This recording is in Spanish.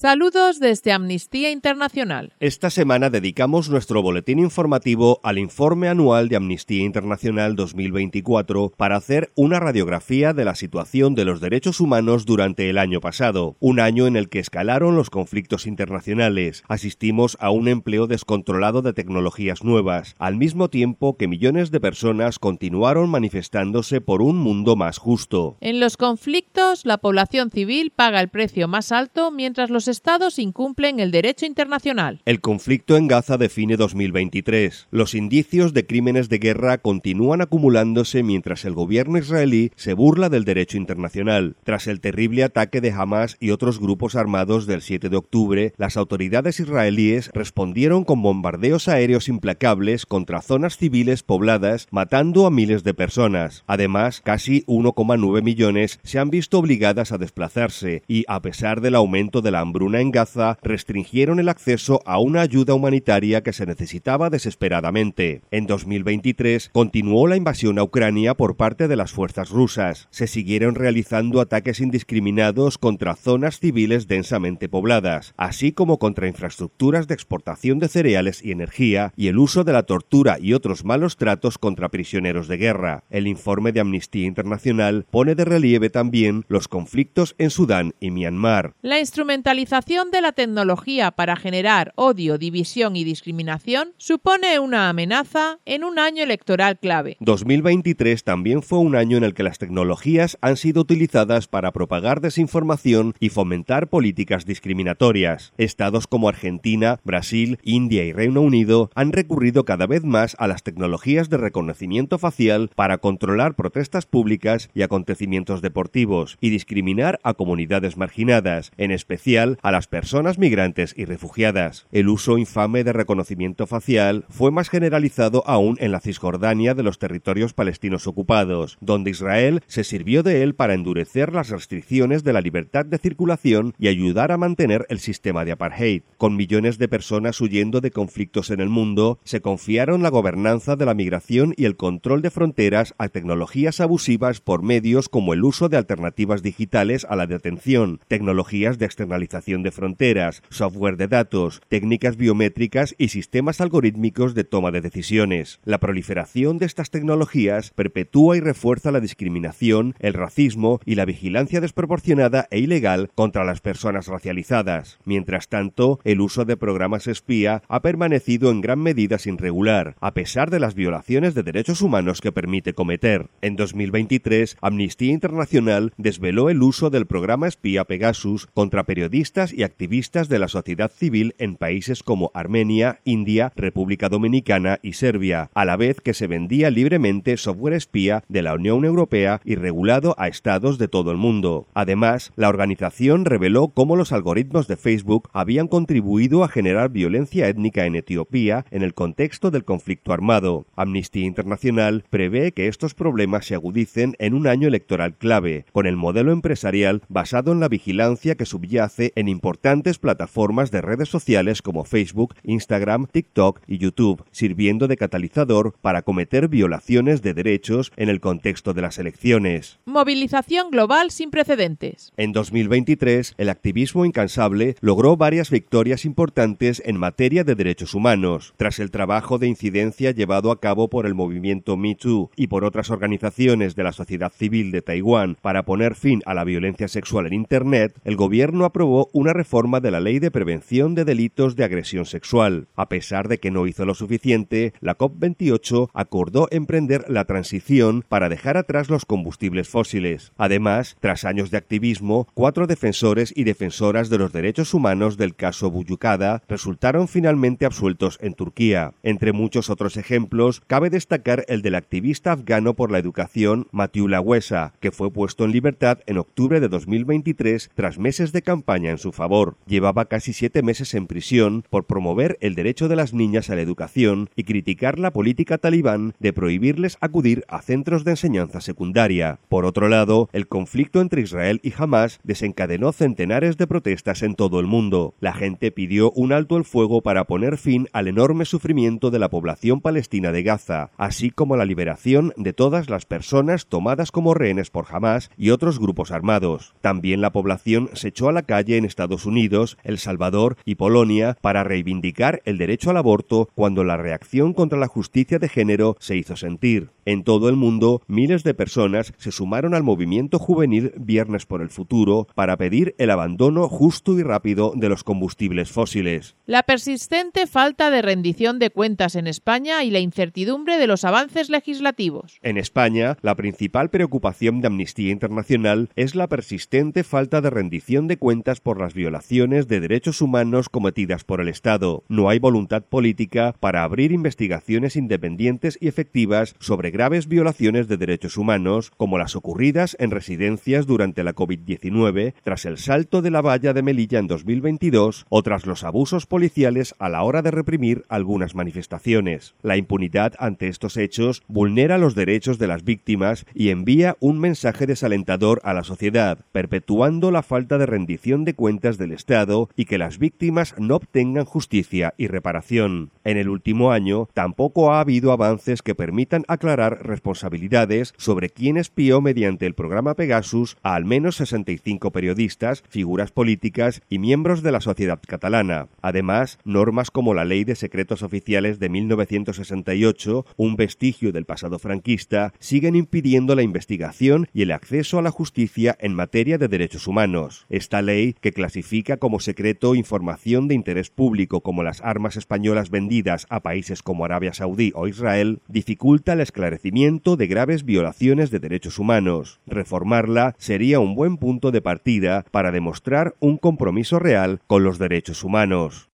Saludos desde Amnistía Internacional. Esta semana dedicamos nuestro boletín informativo al informe anual de Amnistía Internacional 2024 para hacer una radiografía de la situación de los derechos humanos durante el año pasado, un año en el que escalaron los conflictos internacionales, asistimos a un empleo descontrolado de tecnologías nuevas, al mismo tiempo que millones de personas continuaron manifestándose por un mundo más justo. En los conflictos, la población civil paga el precio más alto mientras los estados incumplen el derecho internacional. El conflicto en Gaza define 2023. Los indicios de crímenes de guerra continúan acumulándose mientras el gobierno israelí se burla del derecho internacional. Tras el terrible ataque de Hamas y otros grupos armados del 7 de octubre, las autoridades israelíes respondieron con bombardeos aéreos implacables contra zonas civiles pobladas, matando a miles de personas. Además, casi 1,9 millones se han visto obligadas a desplazarse y, a pesar del aumento de la hambruna en Gaza, restringieron el acceso a una ayuda humanitaria que se necesitaba desesperadamente. En 2023 continuó la invasión a Ucrania por parte de las fuerzas rusas. Se siguieron realizando ataques indiscriminados contra zonas civiles densamente pobladas, así como contra infraestructuras de exportación de cereales y energía, y el uso de la tortura y otros malos tratos contra prisioneros de guerra. El informe de Amnistía Internacional pone de relieve también los conflictos en Sudán y Myanmar. La instrumentalización de la tecnología para generar odio, división y discriminación supone una amenaza en un año electoral clave. 2023 también fue un año en el que las tecnologías han sido utilizadas para propagar desinformación y fomentar políticas discriminatorias. Estados como Argentina, Brasil, India y Reino Unido han recurrido cada vez más a las tecnologías de reconocimiento facial para controlar protestas públicas y acontecimientos deportivos y discriminar a comunidades marginadas, en especial a las personas migrantes y refugiadas. El uso infame de reconocimiento facial fue más generalizado aún en la Cisjordania de los territorios palestinos ocupados, donde Israel se sirvió de él para endurecer las restricciones de la libertad de circulación y ayudar a mantener el sistema de apartheid. Con millones de personas huyendo de conflictos en el mundo, se confiaron la gobernanza de la migración y el control de fronteras a tecnologías abusivas por medios como el uso de alternativas digitales a la detención, tecnologías de externalización de fronteras, software de datos, técnicas biométricas y sistemas algorítmicos de toma de decisiones. La proliferación de estas tecnologías perpetúa y refuerza la discriminación, el racismo y la vigilancia desproporcionada e ilegal contra las personas racializadas. Mientras tanto, el uso de programas espía ha permanecido en gran medida sin regular, a pesar de las violaciones de derechos humanos que permite cometer. En 2023, Amnistía Internacional desveló el uso del programa espía Pegasus contra periodistas y activistas de la sociedad civil en países como Armenia, India, República Dominicana y Serbia, a la vez que se vendía libremente software espía de la Unión Europea y regulado a estados de todo el mundo. Además, la organización reveló cómo los algoritmos de Facebook habían contribuido a generar violencia étnica en Etiopía en el contexto del conflicto armado. Amnistía Internacional prevé que estos problemas se agudicen en un año electoral clave, con el modelo empresarial basado en la vigilancia que subyace en importantes plataformas de redes sociales como Facebook, Instagram, TikTok y YouTube, sirviendo de catalizador para cometer violaciones de derechos en el contexto de las elecciones. Movilización global sin precedentes. En 2023, el activismo incansable logró varias victorias importantes en materia de derechos humanos. Tras el trabajo de incidencia llevado a cabo por el movimiento Me Too y por otras organizaciones de la sociedad civil de Taiwán para poner fin a la violencia sexual en Internet, el gobierno aprobó una reforma de la Ley de Prevención de Delitos de Agresión Sexual. A pesar de que no hizo lo suficiente, la COP28 acordó emprender la transición para dejar atrás los combustibles fósiles. Además, tras años de activismo, 4 defensores y defensoras de los derechos humanos del caso Buyukada resultaron finalmente absueltos en Turquía. Entre muchos otros ejemplos, cabe destacar el del activista afgano por la educación Matiullah Wesa, que fue puesto en libertad en octubre de 2023 tras meses de campaña en su favor. Llevaba casi 7 meses en prisión por promover el derecho de las niñas a la educación y criticar la política talibán de prohibirles acudir a centros de enseñanza secundaria. Por otro lado, el conflicto entre Israel y Hamas desencadenó centenares de protestas en todo el mundo. La gente pidió un alto el fuego para poner fin al enorme sufrimiento de la población palestina de Gaza, así como la liberación de todas las personas tomadas como rehenes por Hamas y otros grupos armados. También la población se echó a la calle en Estados Unidos, El Salvador y Polonia para reivindicar el derecho al aborto cuando la reacción contra la justicia de género se hizo sentir. En todo el mundo, miles de personas se sumaron al movimiento juvenil Viernes por el Futuro para pedir el abandono justo y rápido de los combustibles fósiles. La persistente falta de rendición de cuentas en España y la incertidumbre de los avances legislativos. En España, la principal preocupación de Amnistía Internacional es la persistente falta de rendición de cuentas por las violaciones de derechos humanos cometidas por el Estado. No hay voluntad política para abrir investigaciones independientes y efectivas sobre graves violaciones de derechos humanos, como las ocurridas en residencias durante la COVID-19, tras el salto de la valla de Melilla en 2022 o tras los abusos policiales a la hora de reprimir algunas manifestaciones. La impunidad ante estos hechos vulnera los derechos de las víctimas y envía un mensaje desalentador a la sociedad, perpetuando la falta de rendición de cuentas del Estado y que las víctimas no obtengan justicia y reparación. En el último año, tampoco ha habido avances que permitan aclarar responsabilidades sobre quién espió mediante el programa Pegasus a al menos 65 periodistas, figuras políticas y miembros de la sociedad catalana. Además, normas como la Ley de Secretos Oficiales de 1968, un vestigio del pasado franquista, siguen impidiendo la investigación y el acceso a la justicia en materia de derechos humanos. Esta ley, que clasifica como secreto información de interés público como las armas españolas vendidas a países como Arabia Saudí o Israel, dificulta el esclarecimiento de graves violaciones de derechos humanos. Reformarla sería un buen punto de partida para demostrar un compromiso real con los derechos humanos.